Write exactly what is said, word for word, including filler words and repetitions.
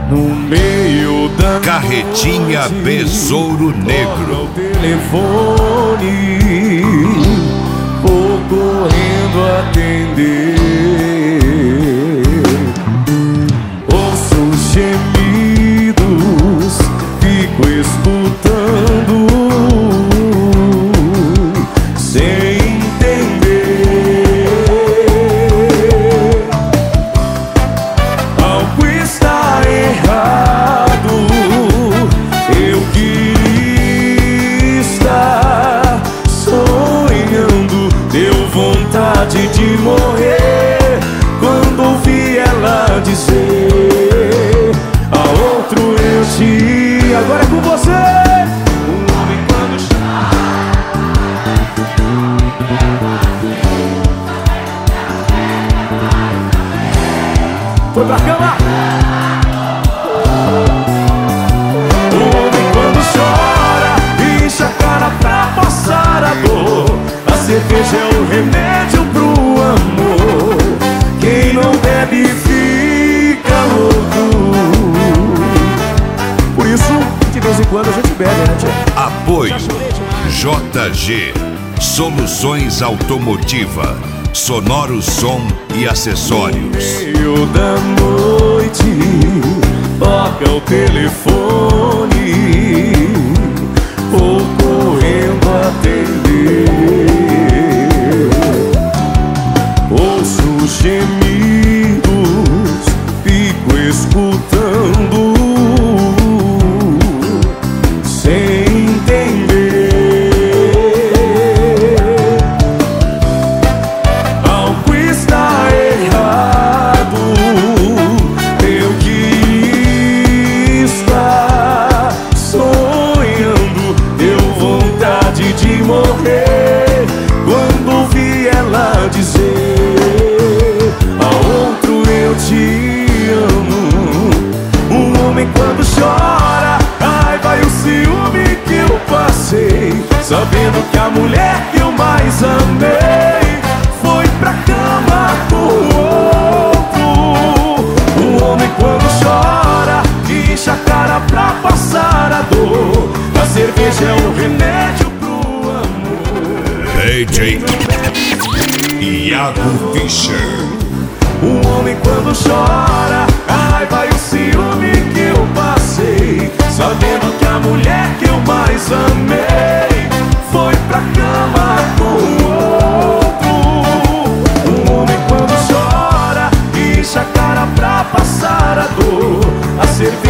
no meio da Carretinha noite, Besouro Negro. toca o telefone, vou correndo atender. Ouço os gemidos, fico escutando, sem entender. Algo está errado, eu queria estar sonhando. Deu vontade de morrer quando ouvi ela dizer: a outro eu te... Agora é com você! Um homem quando foi pra cama. O homem quando chora, enche a cara pra passar a dor. A cerveja é o remédio pro amor. Quem não bebe fica louco. Por isso, de vez em quando a gente bebe, né, tia? Apoio J G Soluções Automotiva, Sonoro Som e Acessórios. No meio da noite, toca o telefone, vou correndo atender. Ouço os gemidos, fico escutando, sem entender. Algo está errado, eu queria estar sonhando. Deu vontade de morrer quando ouvi ela dizer: a outro eu te amo. Um homem quando chora, ai vai o ciúme que eu passei, sabendo que a mulher que eu mais amei foi pra cama com outro. Um homem quando chora, enche a cara pra passar a dor. A cerveja é o remédio pro amor. D J Iago Fischer. Um homem quando chora, ai vai o ciúme que eu passei, sabendo que a mulher que eu mais amei foi pra cama com outro. Um homem quando chora, enche a cara pra passar a dor. A cerveja